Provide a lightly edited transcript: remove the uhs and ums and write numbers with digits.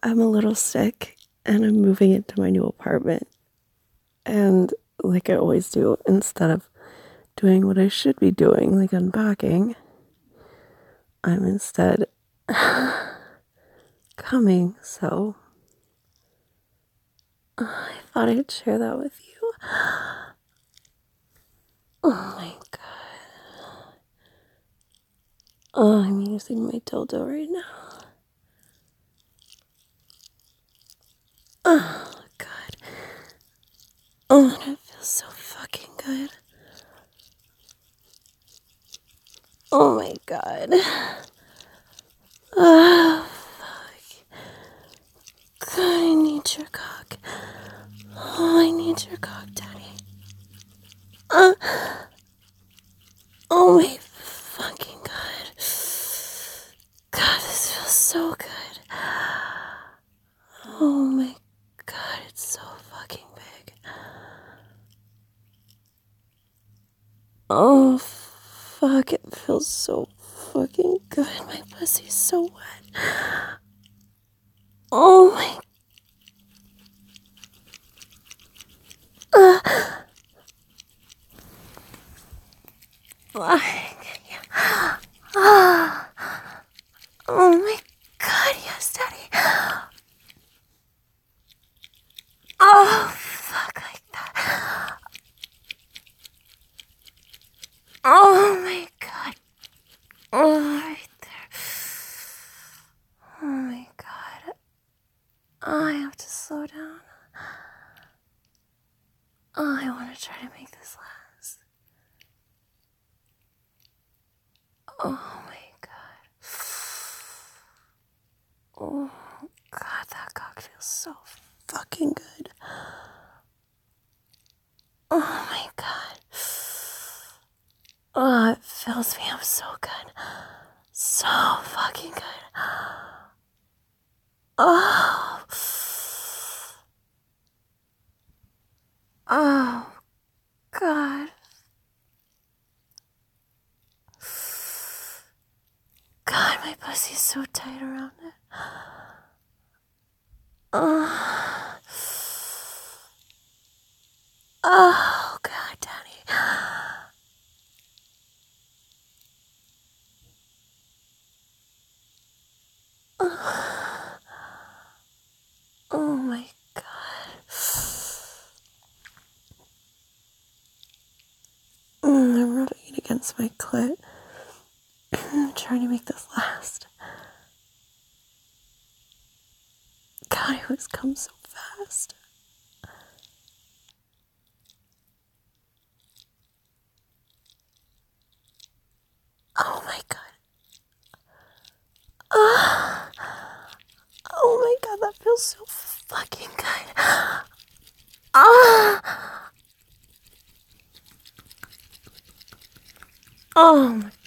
I'm a little sick and I'm moving into my new apartment. And like I always do, instead of doing what I should be doing, like unpacking, I'm instead coming. So I thought I'd share that with you. Oh my god. Oh, I'm using my dildo right now. Oh god. Oh, and it feels so fucking good. Oh my god. Oh, fuck. God, I need your cock. Oh, I need your cock, Daddy. Uh, oh my fucking god. God, this feels so good. Oh my god, it's so fucking big. Oh, fuck, it feels so fucking good. My pussy's so wet. Oh my. Oh my god, yes, Daddy. Oh, fuck, like that. Oh my god. Oh, right there. Oh my god. I have to slow down. Oh, I want to try to make this last. Oh my god. Oh god, that cock feels so fucking good. Oh my god. Oh, it fills me up so good. So fucking good. Oh. Oh god. God, my pussy's so tight around it. Oh, oh God, Daddy. Oh my god. I'm rubbing it against my clit. I'm trying to make this last. God, it always comes so fast. Oh my god. Oh, oh my god, that feels so fucking good. Oh, oh my